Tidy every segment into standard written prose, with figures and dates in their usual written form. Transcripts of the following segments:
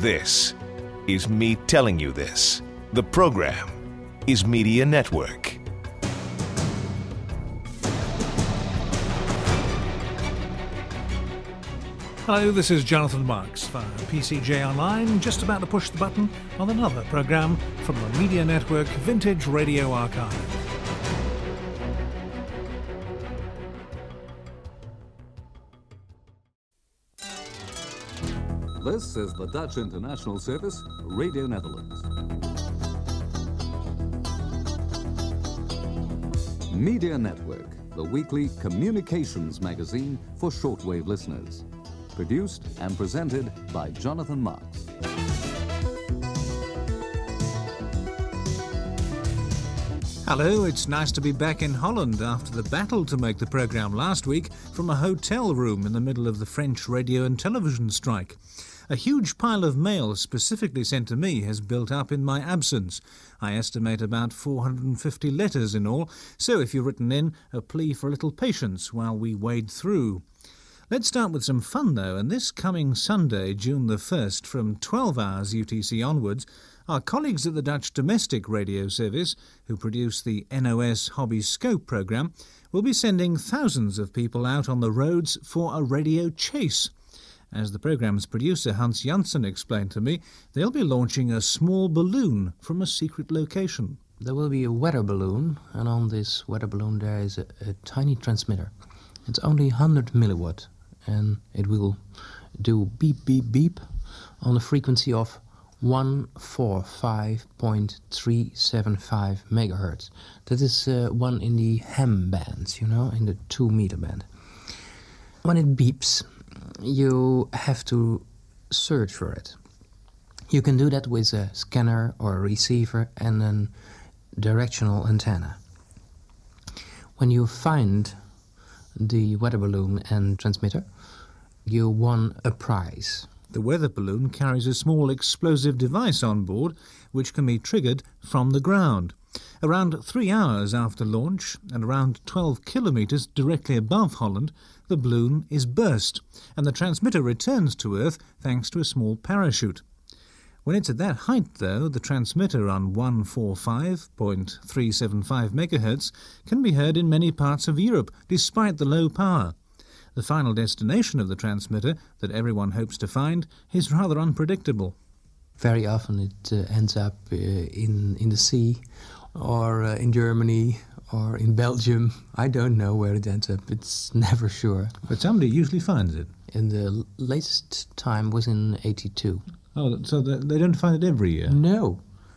This is me telling you this. The program is Media Network. Hello, this is Jonathan Marks for PCJ Online, just about to push the button on another programme from the Media Network Vintage Radio Archive. This is the Dutch International Service, Radio Netherlands. Media Network, the weekly communications magazine for shortwave listeners. Produced and presented by Jonathan Marks. Hello, it's nice to be back in Holland after the battle to make the programme last week from a hotel room in the middle of the French radio and television strike. A huge pile of mail specifically sent to me has built up in my absence. I estimate about 450 letters in all, so if you've written in, a plea for a little patience while we wade through. Let's start with some fun though, and this coming Sunday, June the 1st, from 12 hours UTC onwards, our colleagues at the Dutch Domestic Radio Service, who produce the NOS Hobby Scope programme, will be sending thousands of people out on the roads for a radio chase. As the programme's producer Hans Janssen explained to me, they'll be launching a small balloon from a secret location. There will be a weather balloon, and on this weather balloon there is a tiny transmitter. It's only 100 milliwatt, and it will do beep, beep, beep on a frequency of 145.375 megahertz. That is one in the ham bands, in the 2 meter band. When it beeps, you have to search for it. You can do that with a scanner or a receiver and a directional antenna. When you find the weather balloon and transmitter, you won a prize. The weather balloon carries a small explosive device on board which can be triggered from the ground. Around 3 hours after launch and around 12 kilometres directly above Holland, the balloon is burst and the transmitter returns to Earth thanks to a small parachute. When it's at that height, though, the transmitter on 145.375 megahertz can be heard in many parts of Europe, despite the low power. The final destination of the transmitter, that everyone hopes to find, is rather unpredictable. Very often it ends up in the sea, or in Germany, or in Belgium. I don't know where it ends up. It's never sure. But somebody usually finds it. And the latest time was in 82. Oh, so they don't find it every year? No.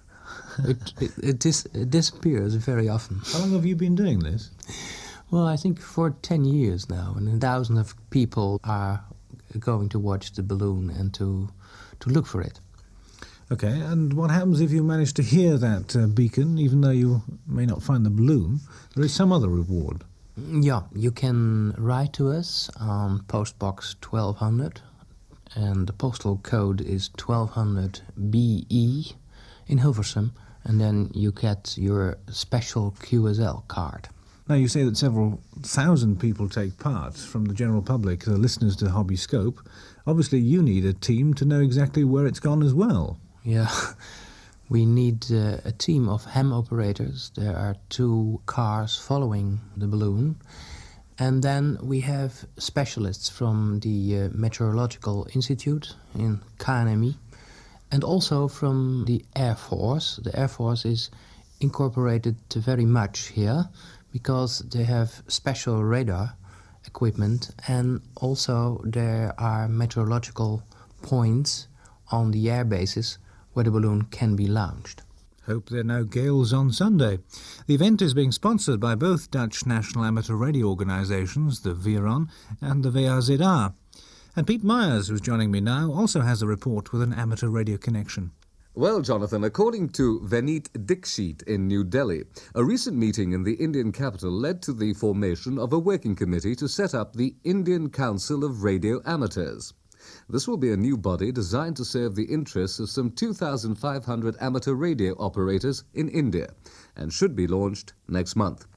It disappears very often. How long have you been doing this? Well, I think for 10 years now, and thousands of people are going to watch the balloon and to look for it. Okay, and what happens if you manage to hear that beacon, even though you may not find the balloon? There is some other reward. Yeah, you can write to us on Postbox 1200, and the postal code is 1200 BE in Hilversum, and then you get your special QSL card. Now, you say that several thousand people take part from the general public, the listeners to Hobby Scope. Obviously, you need a team to know exactly where it's gone as well. Yeah, we need a team of ham operators. There are 2 cars following the balloon. And then we have specialists from the Meteorological Institute in KNMI, and also from the Air Force. The Air Force is incorporated very much here, because they have special radar equipment, and also there are meteorological points on the air bases where the balloon can be launched. Hope there are no gales on Sunday. The event is being sponsored by both Dutch national amateur radio organisations, the VRON and the VRZR. And Pete Myers, who's joining me now, also has a report with an amateur radio connection. Well, Jonathan, according to Vineet Dixit in New Delhi, a recent meeting in the Indian capital led to the formation of a working committee to set up the Indian Council of Radio Amateurs. This will be a new body designed to serve the interests of some 2,500 amateur radio operators in India and should be launched next month.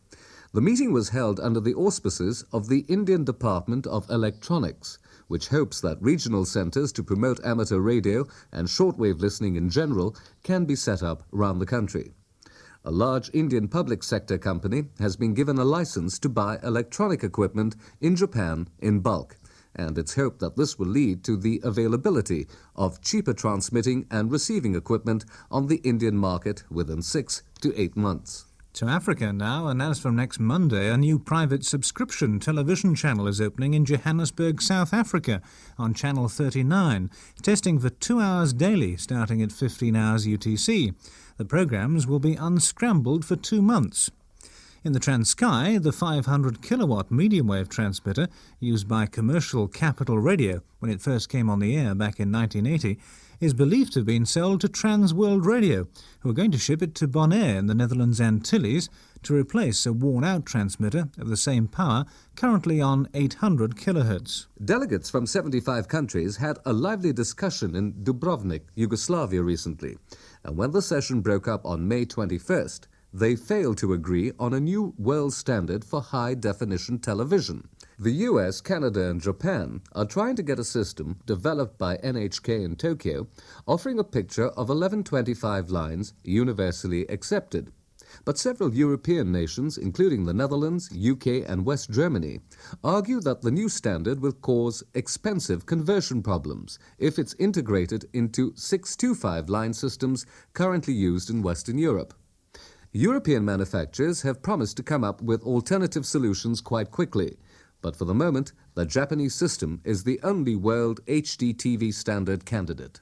The meeting was held under the auspices of the Indian Department of Electronics, which hopes that regional centres to promote amateur radio and shortwave listening in general can be set up around the country. A large Indian public sector company has been given a license to buy electronic equipment in Japan in bulk, and it's hoped that this will lead to the availability of cheaper transmitting and receiving equipment on the Indian market within 6 to 8 months. To Africa now, and as from next Monday, a new private subscription television channel is opening in Johannesburg, South Africa, on Channel 39, testing for 2 hours daily, starting at 15 hours UTC. The programmes will be unscrambled for 2 months. In the Transkei, the 500-kilowatt medium-wave transmitter, used by commercial Capital Radio when it first came on the air back in 1980, is believed to have been sold to Trans World Radio, who are going to ship it to Bonaire in the Netherlands Antilles to replace a worn-out transmitter of the same power currently on 800 kHz. Delegates from 75 countries had a lively discussion in Dubrovnik, Yugoslavia recently, and when the session broke up on May 21st, they failed to agree on a new world standard for high-definition television. The US, Canada and Japan are trying to get a system developed by NHK in Tokyo offering a picture of 1125 lines universally accepted. But several European nations, including the Netherlands, UK and West Germany, argue that the new standard will cause expensive conversion problems if it's integrated into 625 line systems currently used in Western Europe. European manufacturers have promised to come up with alternative solutions quite quickly, but for the moment, the Japanese system is the only world HD TV standard candidate.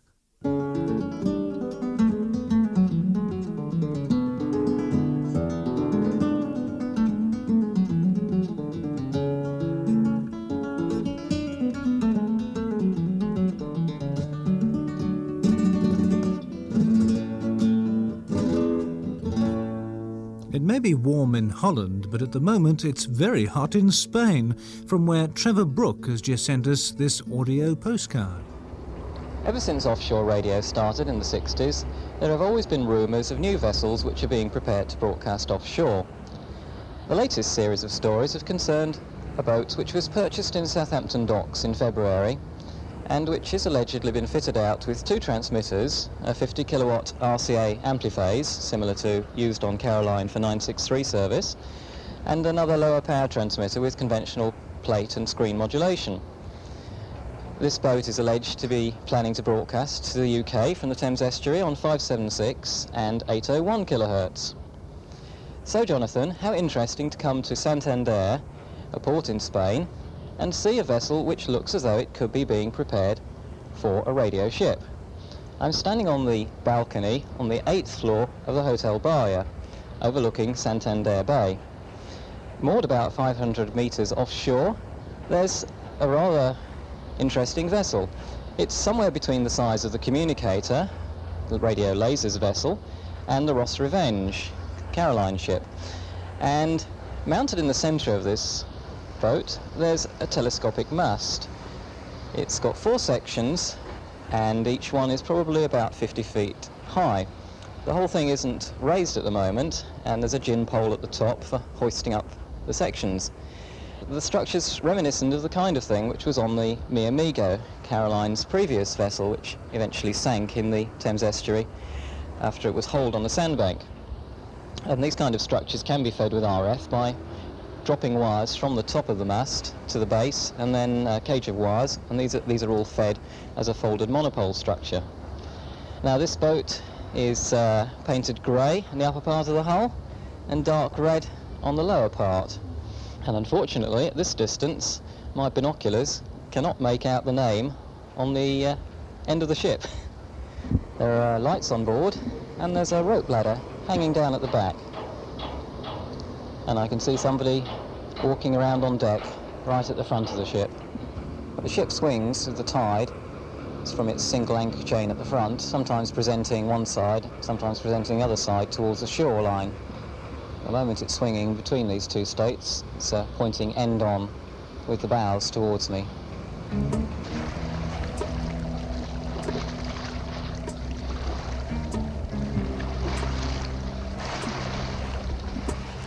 It may be warm in Holland, but at the moment it's very hot in Spain, from where Trevor Brooke has just sent us this audio postcard. Ever since offshore radio started in the 60s, there have always been rumours of new vessels which are being prepared to broadcast offshore. The latest series of stories have concerned a boat which was purchased in Southampton docks in February and which has allegedly been fitted out with 2 transmitters, a 50 kilowatt RCA ampliphase, similar to used on Caroline for 963 service, and another lower power transmitter with conventional plate and screen modulation. This boat is alleged to be planning to broadcast to the UK from the Thames Estuary on 576 and 801 kilohertz. So Jonathan, how interesting to come to Santander, a port in Spain, and see a vessel which looks as though it could be being prepared for a radio ship. I'm standing on the balcony on the 8th floor of the Hotel Bahia, overlooking Santander Bay. Moored about 500 metres offshore, there's a rather interesting vessel. It's somewhere between the size of the Communicator, the Radio Lasers vessel, and the Ross Revenge, Caroline ship. And mounted in the centre of this boat, there's a telescopic mast. It's got 4 sections, and each one is probably about 50 feet high. The whole thing isn't raised at the moment, and there's a gin pole at the top for hoisting up the sections. The structure's reminiscent of the kind of thing which was on the Mi Amigo, Caroline's previous vessel, which eventually sank in the Thames Estuary after it was holed on the sandbank. And these kind of structures can be fed with RF by dropping wires from the top of the mast to the base, and then a cage of wires, and these are all fed as a folded monopole structure. Now this boat is painted grey in the upper part of the hull and dark red on the lower part. And unfortunately, at this distance, my binoculars cannot make out the name on the end of the ship. There are lights on board, and there's a rope ladder hanging down at the back. And I can see somebody walking around on deck right at the front of the ship. But the ship swings with the tide. It's from its single anchor chain at the front, sometimes presenting one side, sometimes presenting the other side towards the shoreline. At the moment it's swinging between these two states. It's pointing end on with the bows towards me.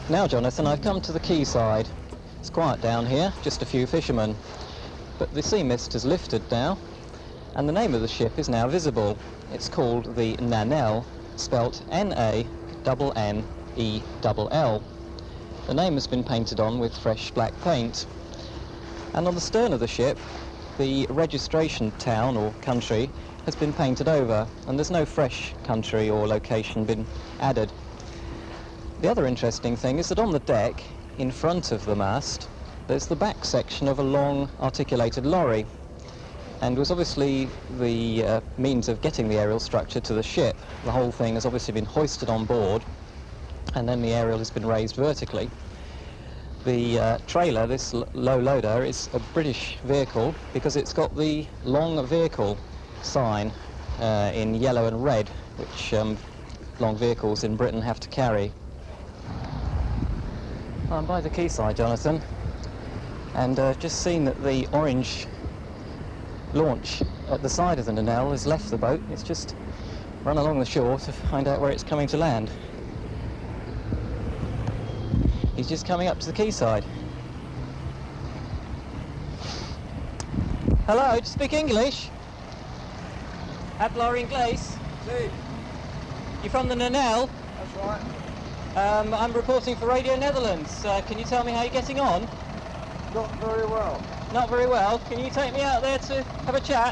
Now, Jonathan, I've come to the quayside. It's quiet down here, just a few fishermen. But the sea mist has lifted now, and the name of the ship is now visible. It's called the Nanell, spelt N-A-N-N-E-L-L. The name has been painted on with fresh black paint. And on the stern of the ship, the registration town or country has been painted over, and there's no fresh country or location been added. The other interesting thing is that on the deck, in front of the mast, there's the back section of a long articulated lorry, and was obviously the means of getting the aerial structure to the ship. The whole thing has obviously been hoisted on board, and then the aerial has been raised vertically. The trailer, this low loader, is a British vehicle because it's got the long vehicle sign in yellow and red, which long vehicles in Britain have to carry. I'm by the quayside, Jonathan, and just seen that the orange launch at the side of the Nanell has left the boat. It's just run along the shore to find out where it's coming to land. He's just coming up to the quayside. Hello, do you speak English? Hablar inglés? Sí, You from the Nanell? that's right. I'm reporting for Radio Netherlands. Can you tell me how you're getting on? Not very well. Not very well. Can you take me out there to have a chat?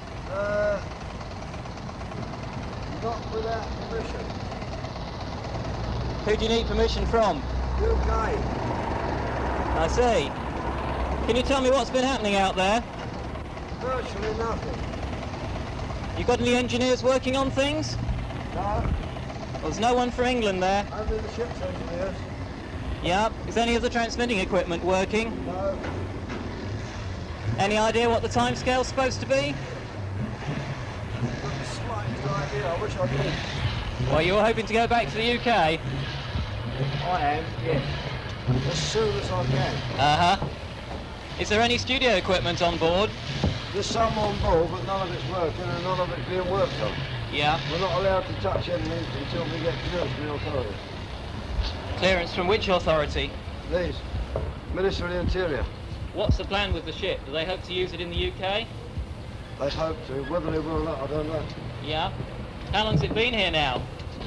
Not without permission. Who do you need permission from? UK. I see. Can you tell me what's been happening out there? Virtually nothing. You got any engineers working on things? No, Well, there's no one for England there. only the ship's engineers. Yeah. Is any of the transmitting equipment working? No, Any idea what the timescale's supposed to be? not the slightest idea. I wish I did. Well, you were hoping to go back to the UK? I am, yes. As soon as I can. Uh-huh. Is there any studio equipment on board? There's some on board, but none of it's working and none of it's being worked on. Yeah. We're not allowed to touch anything until we get clearance from the authorities. Clearance from which authority? These. Ministry of the Interior. What's the plan with the ship? Do they hope to use it in the UK? They hope to. Whether they will or not, I don't know. Yeah. How long's it been here now?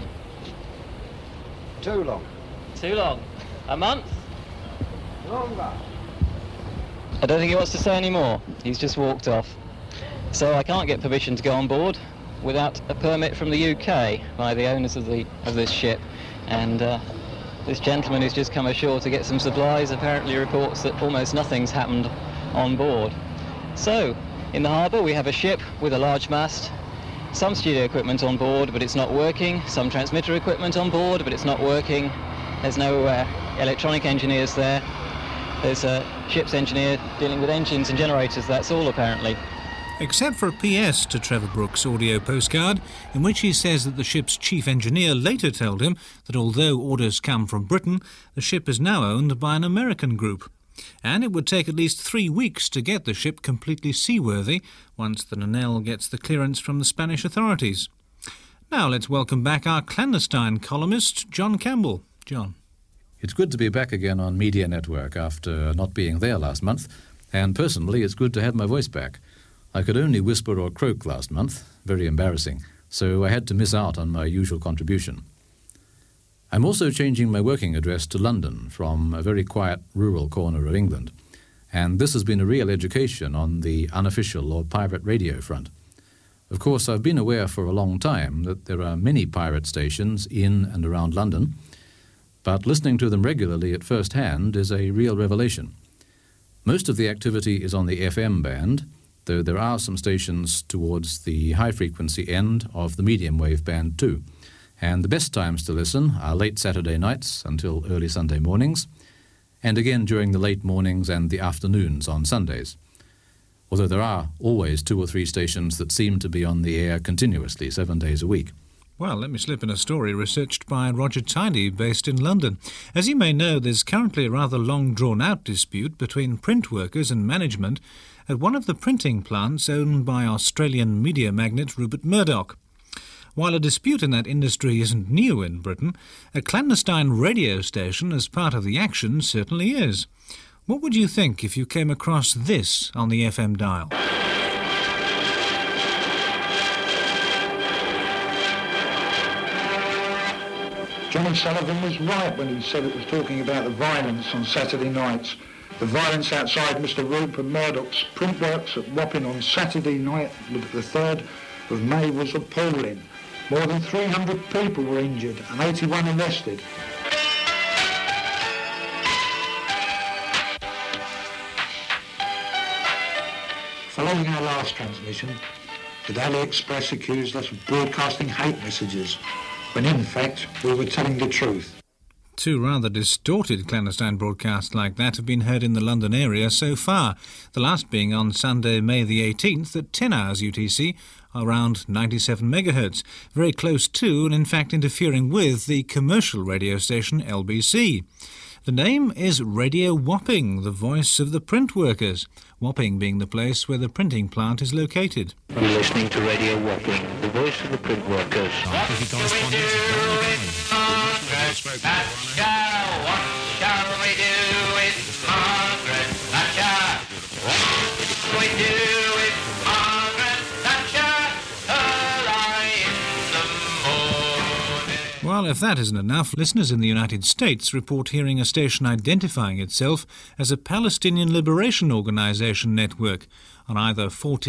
Too long. Too long. A month? Longer. I don't think he wants to say any more. He's just walked off. So I can't get permission to go on board without a permit from the UK by the owners of this ship. And this gentleman who's just come ashore to get some supplies apparently reports that almost nothing's happened on board. So, in the harbour we have a ship with a large mast, some studio equipment on board but it's not working, some transmitter equipment on board but it's not working, there's no electronic engineers there, there's a ship's engineer dealing with engines and generators, that's all apparently. Except for a PS to Trevor Brooks' audio postcard, in which he says that the ship's chief engineer later told him that although orders come from Britain, the ship is now owned by an American group. And it would take at least 3 weeks to get the ship completely seaworthy once the Nanell gets the clearance from the Spanish authorities. Now let's welcome back our clandestine columnist, John Campbell. John. It's good to be back again on Media Network after not being there last month, and personally it's good to have my voice back. I could only whisper or croak last month, very embarrassing, so I had to miss out on my usual contribution. I'm also changing my working address to London from a very quiet rural corner of England, and this has been a real education on the unofficial or pirate radio front. Of course, I've been aware for a long time that there are many pirate stations in and around London, but listening to them regularly at first hand is a real revelation. Most of the activity is on the FM band, though there are some stations towards the high-frequency end of the medium wave band too. And the best times to listen are late Saturday nights until early Sunday mornings, and again during the late mornings and the afternoons on Sundays. Although there are always 2 or 3 stations that seem to be on the air continuously 7 days a week. Well, let me slip in a story researched by Roger Tidy, based in London. As you may know, there's currently a rather long drawn-out dispute between print workers and management at one of the printing plants owned by Australian media magnate Rupert Murdoch. While a dispute in that industry isn't new in Britain, a clandestine radio station as part of the action certainly is. What would you think if you came across this on the FM dial? Johnny Sullivan was right when he said it was talking about the violence on Saturday nights. The violence outside Mr. Rupert Murdoch's printworks at Wapping on Saturday night, the 3rd of May, was appalling. More than 300 people were injured and 81 arrested. Following our last transmission, the Daily Express accused us of broadcasting hate messages, when in fact we were telling the truth. Two rather distorted clandestine broadcasts like that have been heard in the London area so far, the last being on Sunday, May the 18th at 10 hours UTC, around 97 megahertz, very close to and in fact interfering with the commercial radio station LBC. The name is Radio Wapping, the voice of the print workers, Wapping being the place where the printing plant is located. You're listening to Radio Wapping, the voice of the print workers. Well, if that isn't enough, listeners in the United States report hearing a station identifying itself as a Palestinian Liberation Organization network on either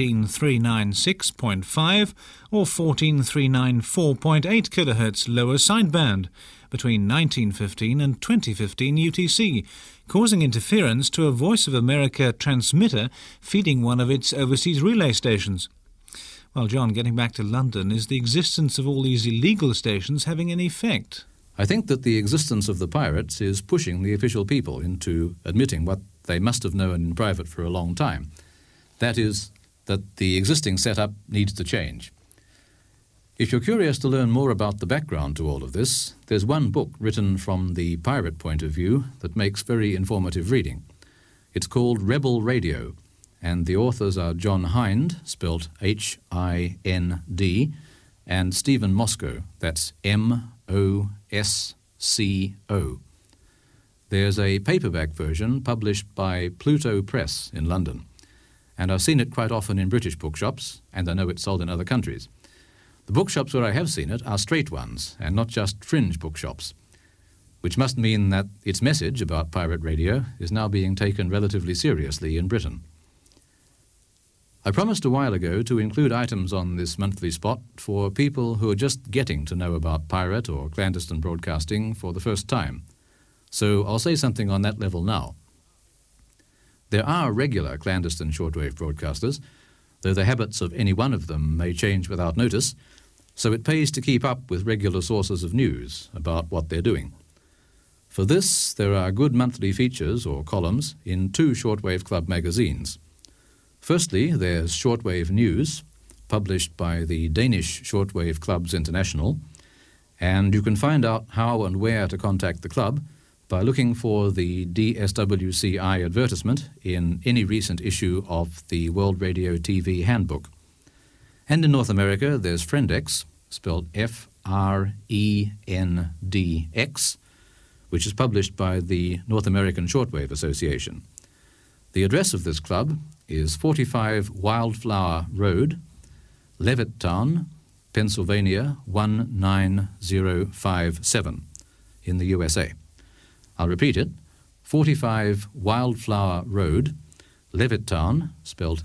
14396.5 or 14394.8 kHz lower sideband between 1915 and 2015 UTC, causing interference to a Voice of America transmitter feeding one of its overseas relay stations. Well, John, getting back to London, is the existence of all these illegal stations having any effect? I think that the existence of the pirates is pushing the official people into admitting what they must have known in private for a long time. That is, that the existing setup needs to change. If you're curious to learn more about the background to all of this, there's one book written from the pirate point of view that makes very informative reading. It's called Rebel Radio, and the authors are John Hind, spelt H-I-N-D, and Stephen Moscow, that's M-O-S-C-O. There's a paperback version published by Pluto Press in London, and I've seen it quite often in British bookshops, and I know it's sold in other countries. The bookshops where I have seen it are straight ones, and not just fringe bookshops, which must mean that its message about pirate radio is now being taken relatively seriously in Britain. I promised a while ago to include items on this monthly spot for people who are just getting to know about pirate or clandestine broadcasting for the first time, so I'll say something on that level now. There are regular clandestine shortwave broadcasters, though the habits of any one of them may change without notice, so it pays to keep up with regular sources of news about what they're doing. For this, there are good monthly features or columns in 2 Shortwave Club magazines. Firstly, there's Shortwave News, published by the Danish Shortwave Clubs International, and you can find out how and where to contact the club by looking for the DSWCI advertisement in any recent issue of the World Radio TV Handbook. And in North America, there's Friendex, spelled F-R-E-N-D-X, which is published by the North American Shortwave Association. The address of this club is 45 Wildflower Road, Levittown, Pennsylvania 19057 in the USA. I'll repeat it, 45 Wildflower Road, Levittown, spelled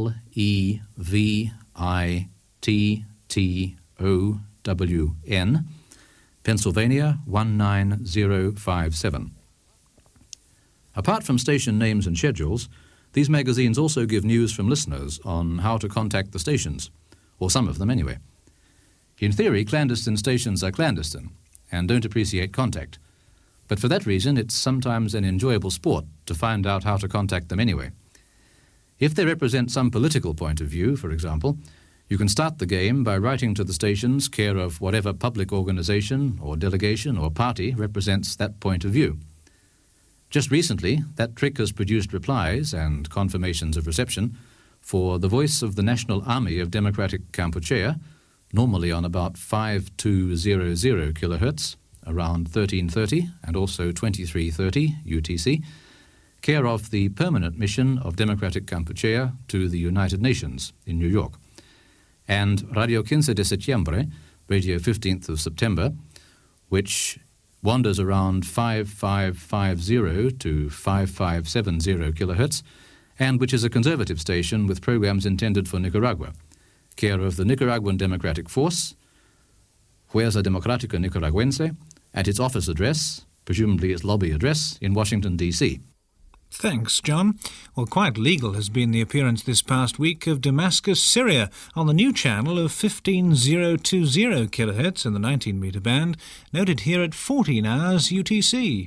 L-E-V-I-T-T-O-W-N, Pennsylvania 19057. Apart from station names and schedules, these magazines also give news from listeners on how to contact the stations, or some of them anyway. In theory, clandestine stations are clandestine and don't appreciate contact, but for that reason it's sometimes an enjoyable sport to find out how to contact them anyway. If they represent some political point of view, for example, you can start the game by writing to the stations care of whatever public organization or delegation or party represents that point of view. Just recently, that trick has produced replies and confirmations of reception for the Voice of the National Army of Democratic Kampuchea, normally on about 5200 kilohertz, around 1330 and also 2330 UTC, care of the permanent mission of Democratic Kampuchea to the United Nations in New York. And Radio 15 de Septiembre, Radio 15th of September, which wanders around 5550 to 5570 kilohertz, and which is a conservative station with programs intended for Nicaragua, care of the Nicaraguan Democratic Force, Fuerza Democrática Nicaragüense, at its office address, presumably its lobby address, in Washington, D.C. Thanks, John. Well, quite legal has been the appearance this past week of Damascus, Syria, on the new channel of 15020 kilohertz in the 19-metre band, noted here at 14 hours UTC.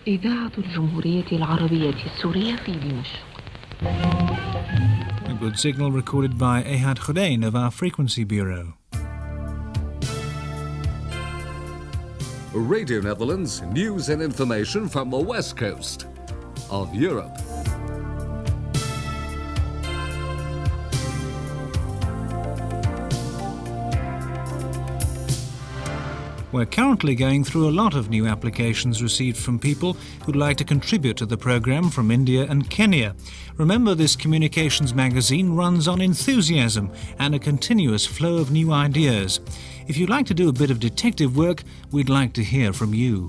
A good signal recorded by Ehad Khodain of our Frequency Bureau. Radio Netherlands, news and information from the west coast of Europe. We're currently going through a lot of new applications received from people who'd like to contribute to the programme from India and Kenya. Remember, this communications magazine runs on enthusiasm and a continuous flow of new ideas. If you'd like to do a bit of detective work, we'd like to hear from you.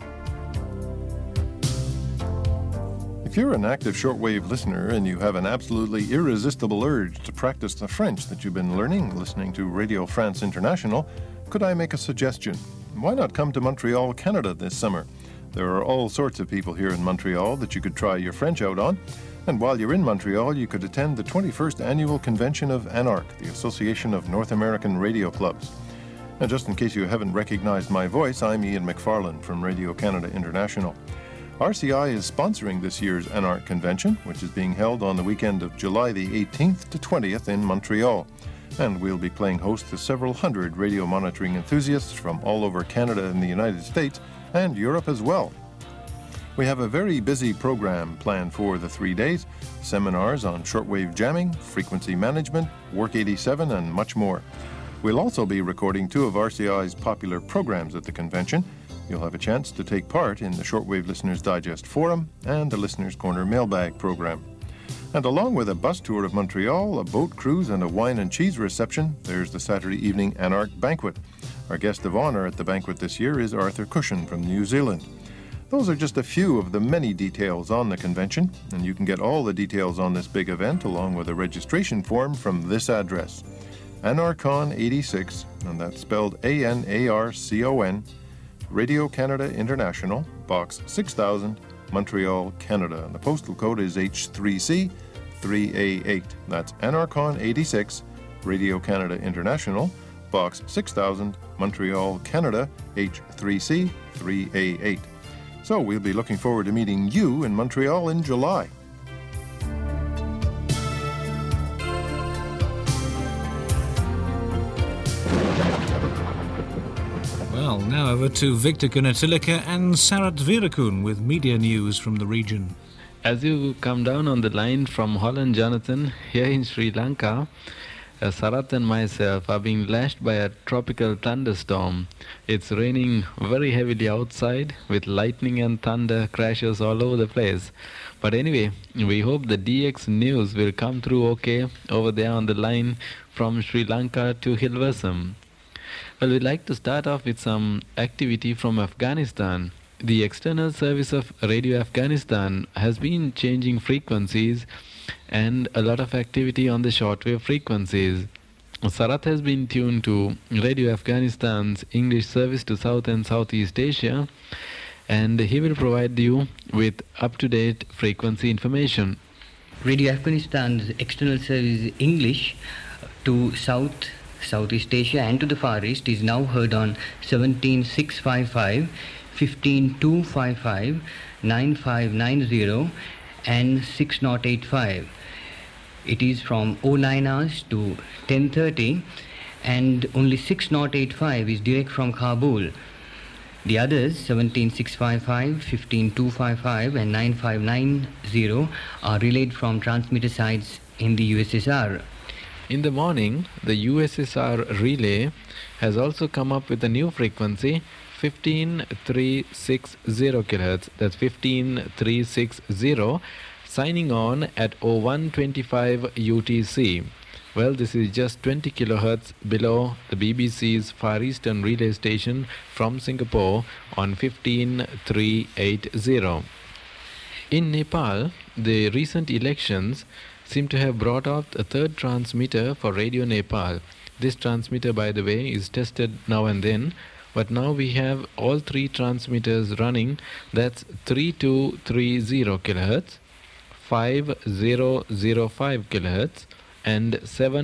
If you're an active shortwave listener and you have an absolutely irresistible urge to practice the French that you've been learning listening to Radio France International, could I make a suggestion? Why not come to Montreal, Canada this summer? There are all sorts of people here in Montreal that you could try your French out on. And while you're in Montreal, you could attend the 21st Annual Convention of ANARC, the Association of North American Radio Clubs. And just in case you haven't recognized my voice, I'm Ian McFarlane from Radio Canada International. RCI is sponsoring this year's ANARC convention, which is being held on the weekend of July the 18th to 20th in Montreal. And we'll be playing host to several hundred radio monitoring enthusiasts from all over Canada and the United States and Europe as well. We have a very busy program planned for the 3 days, seminars on shortwave jamming, frequency management, Work 87, and much more. We'll also be recording 2 of RCI's popular programs at the convention. You'll have a chance to take part in the Shortwave Listeners Digest Forum and the Listener's Corner Mailbag program. And along with a bus tour of Montreal, a boat cruise, and a wine and cheese reception, there's the Saturday evening ANARC banquet. Our guest of honor at the banquet this year is Arthur Cushion from New Zealand. Those are just a few of the many details on the convention, and you can get all the details on this big event along with a registration form from this address. ANARCON 86, and that's spelled ANARCON, Radio Canada International, Box 6000, Montreal, Canada. And the postal code is H3C 3A8. That's ANARCON 86, Radio Canada International, Box 6000, Montreal, Canada, H3C 3A8. So we'll be looking forward to meeting you in Montreal in July. Well, now over to Victor Gunatilaka and Sarat Virakun with media news from the region. As you come down on the line from Holland, Jonathan, here in Sri Lanka, Sarat and myself are being lashed by a tropical thunderstorm. It's raining very heavily outside with lightning and thunder crashes all over the place. But anyway, we hope the DX news will come through okay over there on the line from Sri Lanka to Hilversum. Well, we'd like to start off with some activity from Afghanistan. The External Service of Radio Afghanistan has been changing frequencies and a lot of activity on the shortwave frequencies. Sarat has been tuned to Radio Afghanistan's English service to South and Southeast Asia, and he will provide you with up-to-date frequency information. Radio Afghanistan's External Service English to Southeast Asia and to the Far East is now heard on 17655, 15255, 9590 and 6085. It is from 09 hours to 10:30, and only 6085 is direct from Kabul. The others, 17655, 15255 and 9590 are relayed from transmitter sites in the USSR. In the morning, the USSR relay has also come up with a new frequency, 15360 kHz. That's 15360, signing on at 0125 UTC. Well, this is just 20 kHz below the BBC's Far Eastern relay station from Singapore on 15380. In Nepal, the recent elections seem to have brought out a third transmitter for Radio Nepal. This transmitter, by the way, is tested now and then, but now we have all three transmitters running. That's 3230 kHz, 5005 kHz, and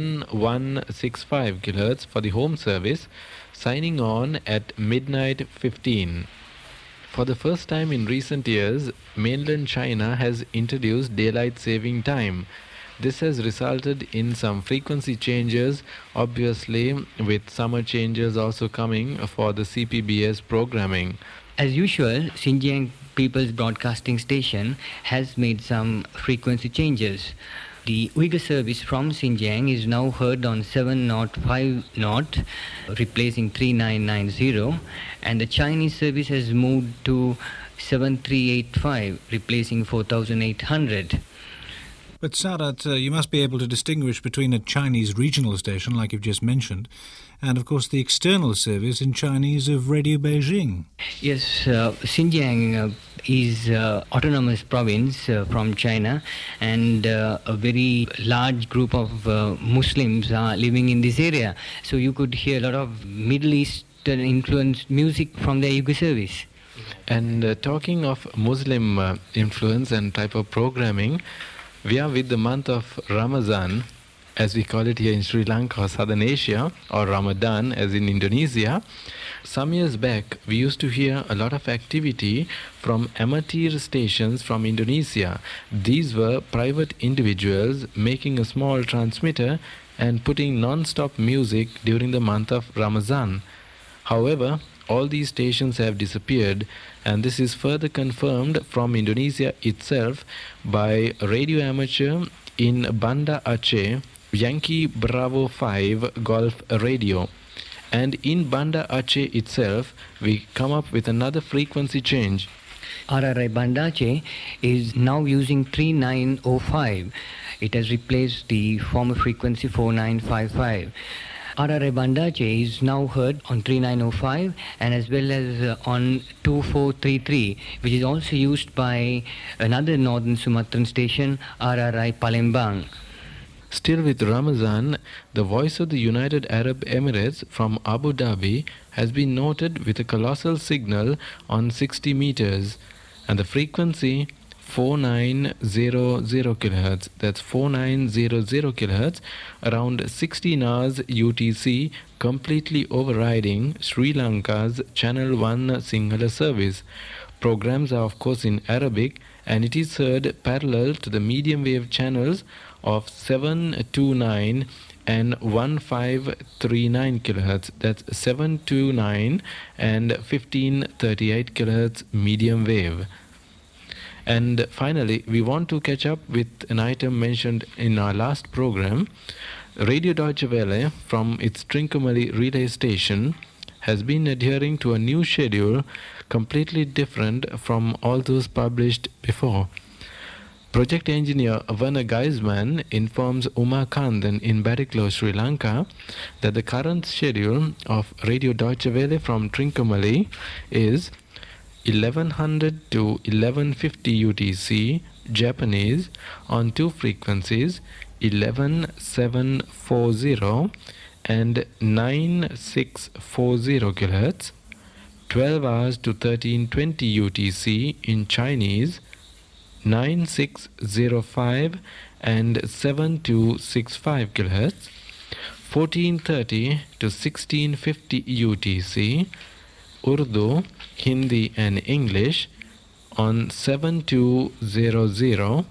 7165 kHz for the home service, signing on at midnight 15. For the first time in recent years, mainland China has introduced daylight saving time. This has resulted in some frequency changes, obviously with summer changes also coming for the CPBS programming. As usual, Xinjiang People's Broadcasting Station has made some frequency changes. The Uyghur service from Xinjiang is now heard on 705 replacing 3990, and the Chinese service has moved to 7385, replacing 4800. But Sarat, you must be able to distinguish between a Chinese regional station, like you've just mentioned, and of course the external service in Chinese of Radio Beijing. Yes, Xinjiang is autonomous province from China, and a very large group of Muslims are living in this area. So you could hear a lot of Middle Eastern influenced music from the Uyghur service. And talking of Muslim influence and type of programming, we are with the month of Ramadan, as we call it here in Sri Lanka, Southern Asia, or Ramadan as in Indonesia. Some years back, we used to hear a lot of activity from amateur stations from Indonesia. These were private individuals making a small transmitter and putting non-stop music during the month of Ramadan. However, all these stations have disappeared, and this is further confirmed from Indonesia itself by a radio amateur in Banda Aceh, Yankee Bravo 5 Golf Radio. And in Banda Aceh itself, we come up with another frequency change. RRI Banda Aceh is now using 3905. It has replaced the former frequency 4955. RRI Banda Aceh is now heard on 3905 and as well as on 2433, which is also used by another northern Sumatran station, RRI Palembang. Still with Ramadan, the Voice of the United Arab Emirates from Abu Dhabi has been noted with a colossal signal on 60 meters, and the frequency 4900 kHz. That's 4900 kHz, around 16 hours UTC, completely overriding Sri Lanka's Channel 1 Sinhala service. Programs are of course in Arabic, and it is heard parallel to the medium wave channels of 729 and 1539 kHz. That's 729 and 1538 kHz medium wave. And finally, we want to catch up with an item mentioned in our last program. Radio Deutsche Welle, from its Trincomalee relay station, has been adhering to a new schedule completely different from all those published before. Project engineer Werner Geisman informs Uma Kandan in Bariklo, Sri Lanka, that the current schedule of Radio Deutsche Welle from Trincomalee is 1100 to 1150 UTC Japanese on two frequencies, 11740 and 9640 kHz, 12 hours to 1320 UTC in Chinese, 9605 and 7265 kHz, 1430 to 1650 UTC, Urdu, Hindi and English on 7200,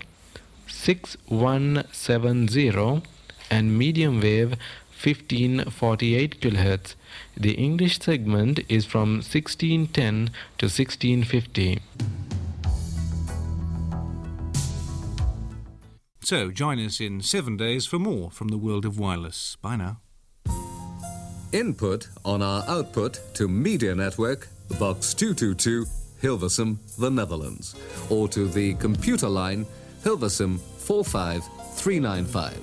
6170 and medium wave 1548 kHz. The English segment is from 1610 to 1650. So join us in 7 days for more from the world of wireless. Bye now. Input on our output to Media Network, Box 222, Hilversum, the Netherlands. Or to the computer line, Hilversum 45395.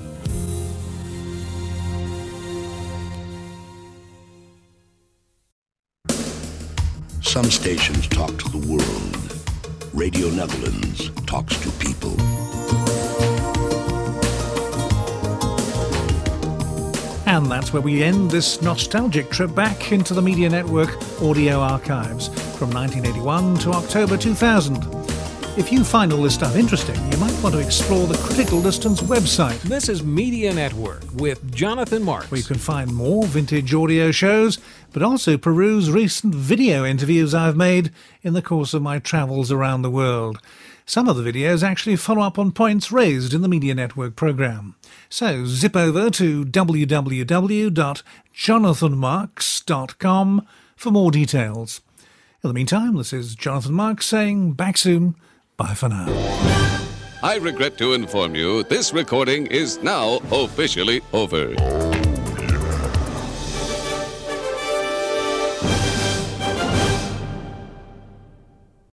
Some stations talk to the world. Radio Netherlands talks to people. And that's where we end this nostalgic trip back into the Media Network audio archives from 1981 to October 2000. If you find all this stuff interesting, you might want to explore the Critical Distance website. This is Media Network with Jonathan Marks, where you can find more vintage audio shows, but also peruse recent video interviews I've made in the course of my travels around the world. Some of the videos actually follow up on points raised in the Media Network programme. So zip over to www.jonathanmarks.com for more details. In the meantime, this is Jonathan Marks saying back soon. Bye for now. I regret to inform you this recording is now officially over.